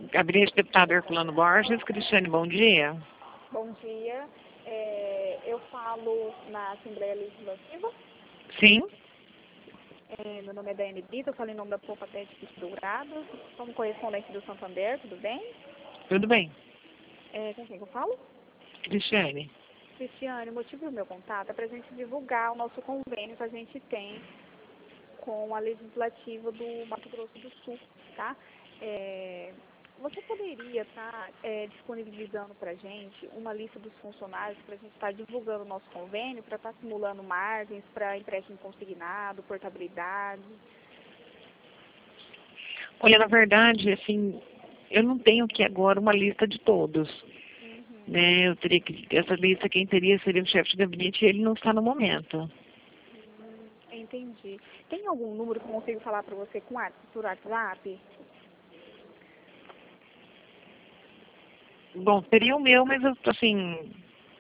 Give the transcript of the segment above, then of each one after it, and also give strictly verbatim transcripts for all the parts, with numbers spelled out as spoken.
Gabinete Deputado Herculano Borges. Cristiane, bom dia. Bom dia. É, eu falo na Assembleia Legislativa. Sim. É, meu nome é Daiane Brito, eu falo em nome da Popa Tete Dourado. Somos correspondente do Santander, tudo bem? Tudo bem. É, com quem que eu falo? Cristiane. Cristiane, o motivo do meu contato é para a gente divulgar o nosso convênio que a gente tem com a Legislativa do Mato Grosso do Sul, tá? É, você poderia estar é, disponibilizando para a gente uma lista dos funcionários para a gente estar divulgando o nosso convênio, para estar simulando margens para empréstimo consignado, portabilidade? Olha, na verdade, assim, eu não tenho aqui agora uma lista de todos. Uhum. Né? Eu teria que, essa lista quem teria seria o chefe de gabinete e ele não está no momento. Hum, entendi. Tem algum número que eu consigo falar para você com a- por WhatsApp? Bom, seria o meu, mas eu, assim,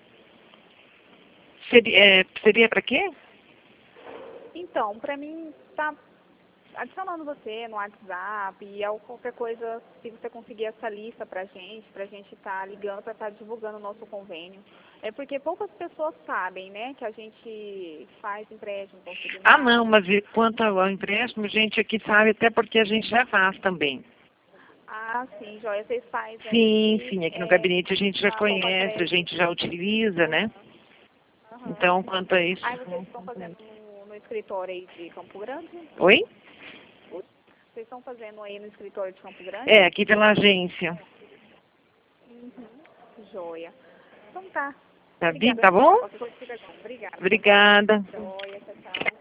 seria, é, seria para quê? Então, para mim, tá adicionando você no WhatsApp e ao- qualquer coisa, se você conseguir essa lista pra gente, pra gente estar ligando, pra estar divulgando o nosso convênio. É porque poucas pessoas sabem, né, que a gente faz empréstimo consignado. Ah, não, mas e quanto ao empréstimo, a gente aqui sabe, até porque a gente já faz também. Ah, sim, joia, vocês fazem Sim, aí, sim, aqui no é, gabinete a gente já na Popa conhece, a Crédito. gente já utiliza, né? Aham. Então, quanto a isso... Aí vocês estão fazendo no, no escritório aí de Campo Grande? Oi? Vocês estão fazendo aí no escritório de Campo Grande? É, aqui pela agência. Uhum. Joia. Então tá. Tá, bem, Obrigada, tá viu? bom? Qualquer coisa fica bom. Obrigada. Obrigada. Joia, tchau, tchau.